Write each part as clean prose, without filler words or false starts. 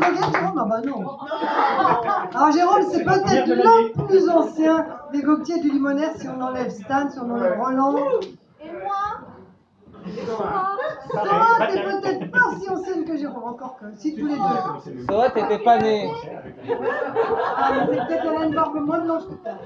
regarde Jérôme, ah bah non. Alors Jérôme, c'est peut-être le plus ancien des Gaultier du Limonaire si on enlève Stan, si on enlève Roland. Et moi? Sarah, t'es peut-être pas si ancienne que Jérôme, encore que si tous les deux. Sarah, t'étais pas née. Ah, mais c'est peut-être elle a une barbe moins blanche que toi.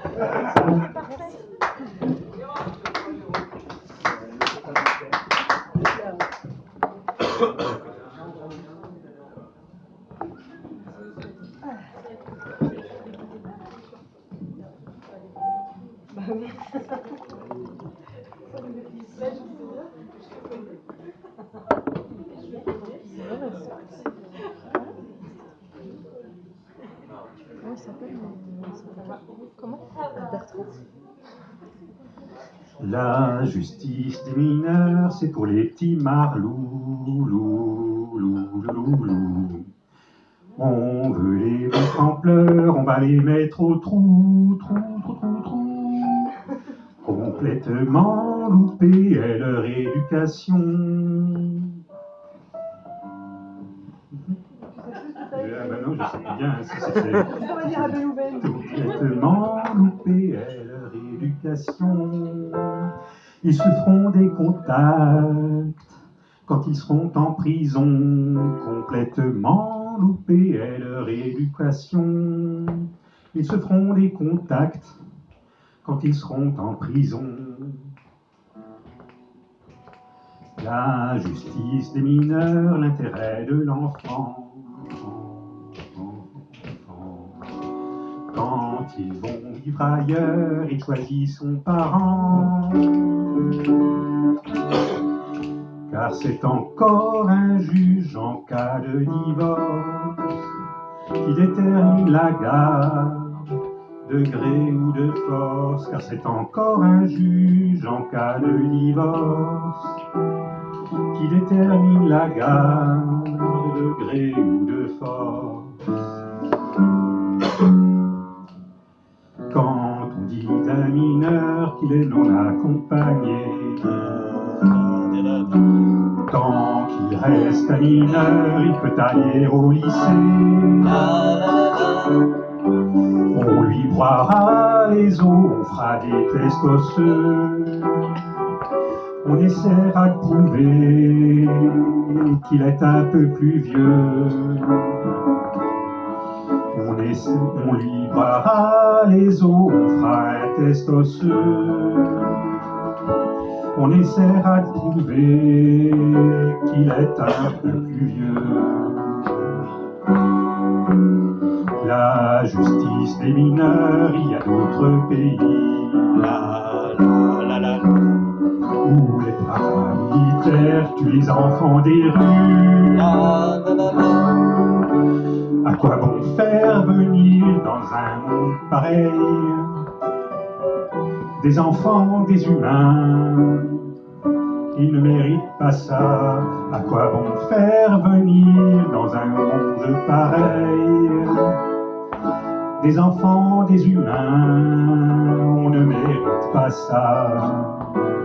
La justice des mineurs, c'est pour les petits marlous, lou, lou, lou, lou. On veut les mettre en pleurs, on va les mettre au trou, trou, trou, trou, trou. Complètement loupée est leur éducation. Ah ben non, je sais bien, complètement loupée est leur éducation. Ils se feront des contacts quand ils seront en prison. Complètement loupée est leur éducation. Ils se feront des contacts quand ils seront en prison. La justice des mineurs, l'intérêt de l'enfant. Quand ils vont vivre ailleurs, ils choisissent son parent. Car c'est encore un juge en cas de divorce qui détermine la garde, de gré ou de force. Car c'est encore un juge en cas de divorce qui détermine la garde, de gré ou de force. Quand on dit d'un mineur qu'il est non accompagné, tant qu'il reste un mineur, il peut aller au lycée. On lui broiera les os, on fera des tests osseux. On essaiera de prouver qu'il est un peu plus vieux. On lui broiera les os, on fera un test osseux. On essaiera de prouver qu'il est un peu plus vieux. La justice des mineurs, il y a d'autres pays où les paramilitaires tuent les enfants des rues. À quoi bon faire venir dans un monde pareil des enfants, des humains? Ils ne méritent pas ça. À quoi bon faire venir dans un monde pareil des enfants, des humains? On ne mérite pas ça.